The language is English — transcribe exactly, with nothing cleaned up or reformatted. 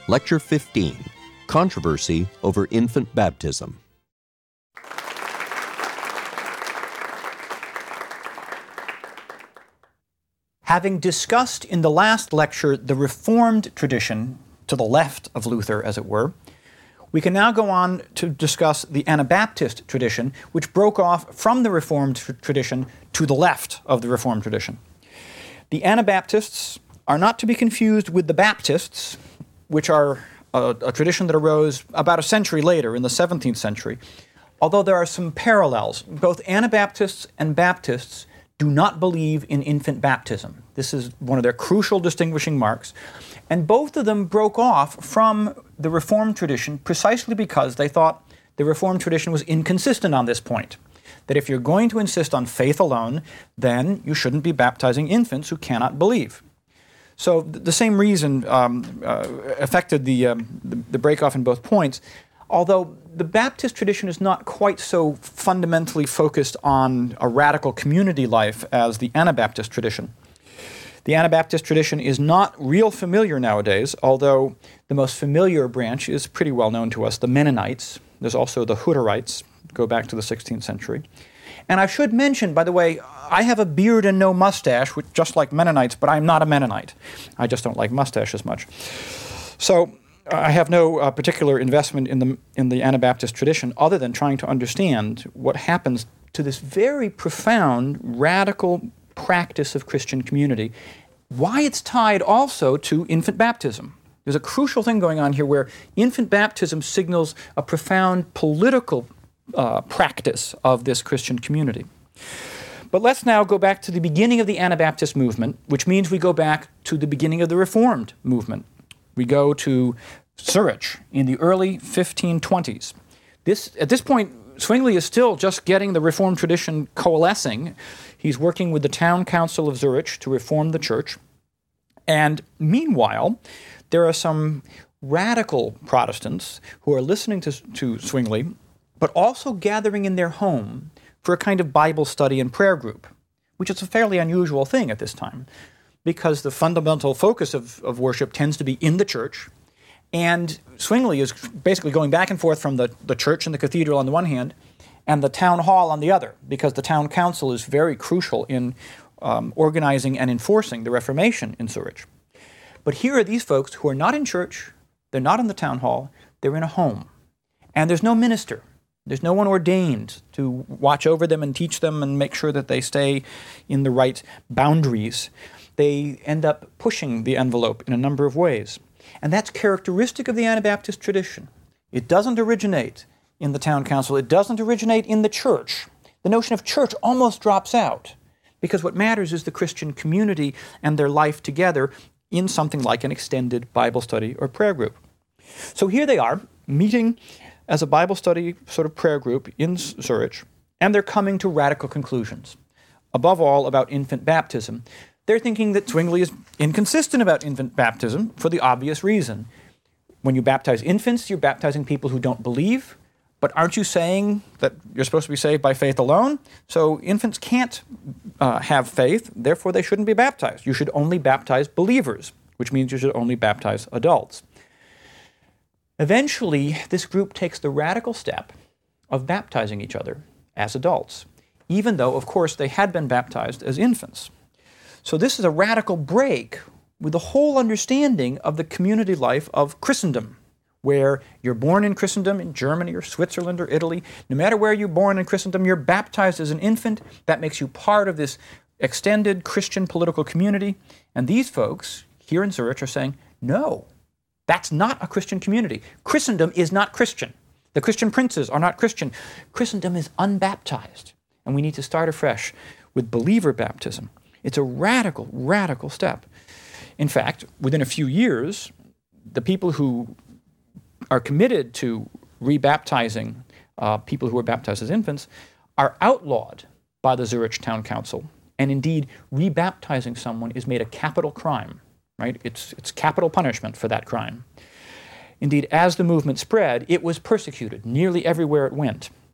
Lecture fifteen, Controversy over Infant Baptism. Having discussed in the last lecture the Reformed tradition, to the left of Luther, as it were, we can now go on to discuss the Anabaptist tradition, which broke off from the Reformed tr- tradition to the left of the Reformed tradition. The Anabaptists are not to be confused with the Baptists, which are a, a tradition that arose about a century later, in the seventeenth century, although there are some parallels. Both Anabaptists and Baptists do not believe in infant baptism. This is one of their crucial distinguishing marks. And both of them broke off from the Reformed tradition precisely because they thought the Reformed tradition was inconsistent on this point. That if you're going to insist on faith alone, then you shouldn't be baptizing infants who cannot believe. So th- the same reason um, uh, affected the, um, the, the break-off in both points, although the Baptist tradition is not quite so fundamentally focused on a radical community life as the Anabaptist tradition. The Anabaptist tradition is not real familiar nowadays, although the most familiar branch is pretty well known to us, the Mennonites. There's also the Hutterites, go back to the sixteenth century. And I should mention, by the way, I have a beard and no mustache, which, just like Mennonites, but I'm not a Mennonite. I just don't like mustaches much. So I have no uh, particular investment in the in the Anabaptist tradition other than trying to understand what happens to this very profound, radical practice of Christian community, why it's tied also to infant baptism. There's a crucial thing going on here where infant baptism signals a profound political uh, practice of this Christian community. But let's now go back to the beginning of the Anabaptist movement, which means we go back to the beginning of the Reformed movement. We go to Zurich in the early fifteen twenties. This, at this point, Zwingli is still just getting the Reformed tradition coalescing. He's working with the town council of Zurich to reform the church. And meanwhile, there are some radical Protestants who are listening to, to Zwingli, but also gathering in their home for a kind of Bible study and prayer group, which is a fairly unusual thing at this time, because the fundamental focus of, of worship tends to be in the church, and Zwingli is basically going back and forth from the, the church and the cathedral on the one hand, and the town hall on the other, because the town council is very crucial in um, organizing and enforcing the Reformation in Zurich. But here are these folks who are not in church, they're not in the town hall, they're in a home. And there's no minister. There's no one ordained to watch over them and teach them and make sure that they stay in the right boundaries. They end up pushing the envelope in a number of ways. And that's characteristic of the Anabaptist tradition. It doesn't originate in the town council. It doesn't originate in the church. The notion of church almost drops out, because what matters is the Christian community and their life together in something like an extended Bible study or prayer group. So here they are, meeting as a Bible study sort of prayer group in Zurich, and they're coming to radical conclusions. Above all, about infant baptism. They're thinking that Zwingli is inconsistent about infant baptism for the obvious reason. When you baptize infants, you're baptizing people who don't believe, but aren't you saying that you're supposed to be saved by faith alone? So infants can't uh, have faith, therefore they shouldn't be baptized. You should only baptize believers, which means you should only baptize adults. Eventually, this group takes the radical step of baptizing each other as adults, even though, of course, they had been baptized as infants. So this is a radical break with the whole understanding of the community life of Christendom, where you're born in Christendom, in Germany or Switzerland or Italy. No matter where you're born in Christendom, you're baptized as an infant. That makes you part of this extended Christian political community. And these folks here in Zurich are saying, no, that's not a Christian community. Christendom is not Christian. The Christian princes are not Christian. Christendom is unbaptized. And we need to start afresh with believer baptism. It's a radical, radical step. In fact, within a few years, the people who are committed to rebaptizing uh, people who were baptized as infants are outlawed by the Zurich Town Council. And indeed, rebaptizing someone is made a capital crime, right? It's, it's capital punishment for that crime. Indeed, as the movement spread, it was persecuted nearly everywhere it went.